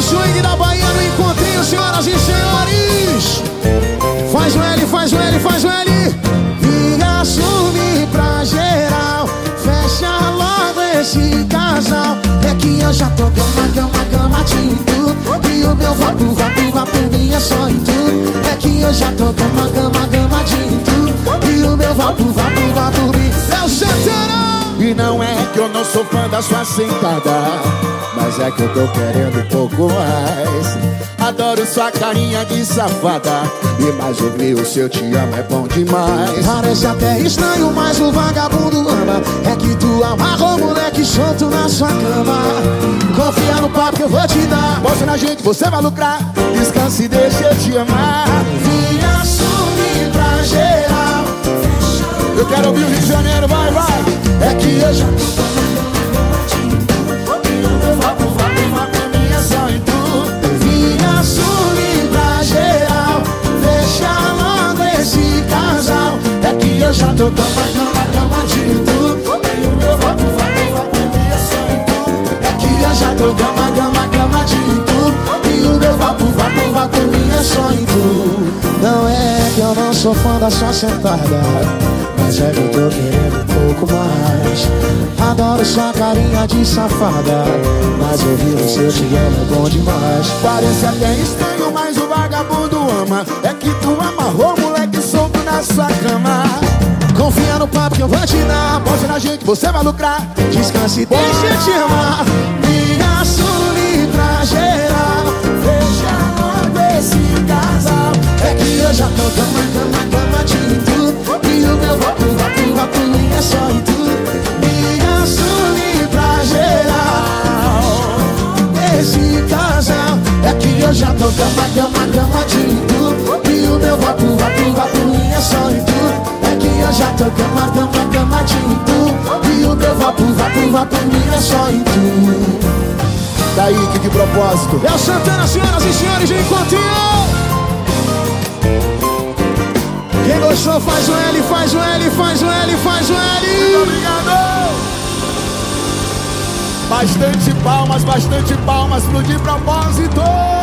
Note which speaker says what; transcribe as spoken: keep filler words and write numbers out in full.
Speaker 1: swing da Bahia no encontrinho, senhoras e senhores. Faz o L, faz o L, faz o L. E assume pra geral. Fecha logo esse casal. É que eu já tô gama, gama, gama de tudo. E o meu vapo, vapo, vapo minha só em tudo. É que eu já tô gama, gama, gama de tudo. E o meu vapo, vapo, vapo minha é o Santana.
Speaker 2: E não é que eu não sou fã da sua sentada, mas é que eu tô querendo um pouco mais. Adoro sua carinha de safada, e mais ouvir o seu te amo é bom demais.
Speaker 1: Parece até estranho, mas o vagabundo ama. É que tu amarrou moleque solto na sua cama. Confia no papo que eu vou te dar.
Speaker 2: Mostra na gente, você vai lucrar. Descanse e deixa eu te amar.
Speaker 1: Vim assumir pra geral.
Speaker 2: Eu quero ouvir o Rio de Janeiro, vai, vai.
Speaker 1: É que eu já eu já tô gama, gama, gama de tudo. E o meu vapo, vapo, vapo minha só em tudo. É que eu já tô gama, gama, gama de tudo. E o meu vapo, vapo, vapo minha só em tudo. Não é que eu não sou fã da sua sentada, mas é que eu tô querendo um pouco mais. Adoro sua carinha de safada, mas ouvir o seu te amo é bom demais.
Speaker 2: Parece até estranho, mas o vagabundo ama. É que tu amarrou moleque solto na sua cama.
Speaker 1: Confia no papo que eu vou te dar.
Speaker 2: Mostra na gente, você vai lucrar.
Speaker 1: Descanse e deixa eu te amar. Me assume pra geral.
Speaker 2: Veja logo esse casal.
Speaker 1: É que eu já tô gama, gama, gama de tudo. E o meu vapo, vapo, vapo é só em tudo. Me assume pra geral. Esse casal. É que eu já tô gama, gama, gama de tudo. E o meu vapo, vapo, vapo é só em tudo. Eu já tô gama, gama, gama de tudo. E o meu vapo, vapo, vapo minha só em tudo.
Speaker 2: Daí que de propósito
Speaker 1: é o Santana, senhoras e senhores, de encontrinho. Quem gostou faz o L, faz o L, faz o L, faz o L.
Speaker 2: Obrigado. Bastante palmas, bastante palmas pro de propósito.